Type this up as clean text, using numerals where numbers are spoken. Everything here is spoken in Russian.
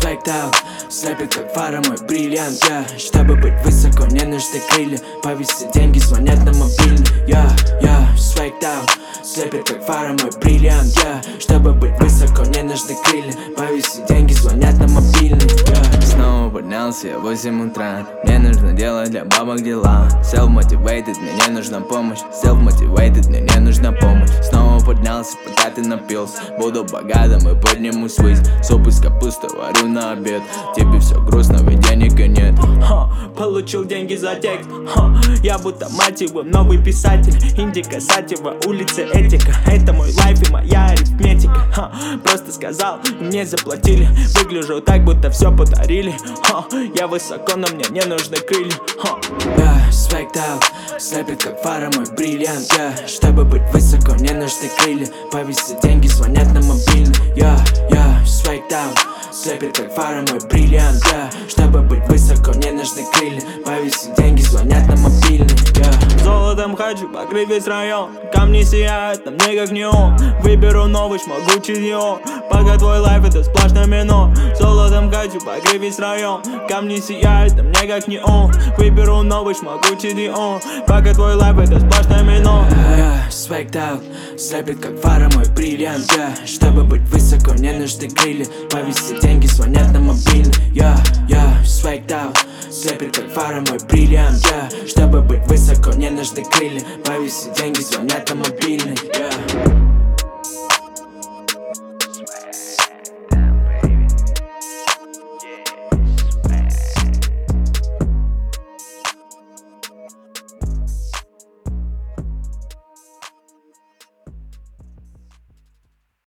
Swagged out, слепит как фара мой бриллиант, Чтобы быть высоко, не нужны крылья. Повесить деньги, звонят на мобильный. Swagged out, слепит как фара мой бриллиант, Чтобы быть высоко, не нужны крылья. Повесить деньги, звонят на мобильный. Снова поднялся я в 8 утра. Мне нужно делать для бабок дела. Self-motivated, мне не нужна помощь. Self-motivated, мне не нужна помощь. Снова поднялся, пока ты напился. Буду богатым и поднимусь ввысь. Суп из капусты варю на обед. Тебе все грустно, ведь денег и нет. Получил деньги за текст. Я будто мать его, новый писатель. Индика Сатева, улица Этика. Это мой лайф и моя арифметика. Просто сказал, мне заплатили. Выгляжу так, будто все подарили. Я высоко, но мне не нужны крылья. Swagged out, слепит как фара мой бриллиант, Чтобы быть высоко, не нужны крылья. Повесить деньги, звонят на мобильный. Swagged out, слепит как фара мой бриллиант, Чтобы быть высоко, не нужны крылья. Повесить деньги, звонят на мобильный. Золотом хочу покрыть весь район. Камни сияют на мне как неон. Выберу новый могучий Диор. Пока твой лайф это сплошное минор. Золотом хочу покрыть весь район. Камни сияют на мне как неон. Выберу новый могучий Диор. Пока твой лайф это сплошное минор. Swagged out, слепит как фара мой бриллиант, Чтобы быть высоко, не нужны крылья. Повесить деньги, звонят на мобильный. Swagged out, слепит как фара мой бриллиант, Чтобы быть высоко, не нужны крылья. Повесить деньги, звонят на мобильный.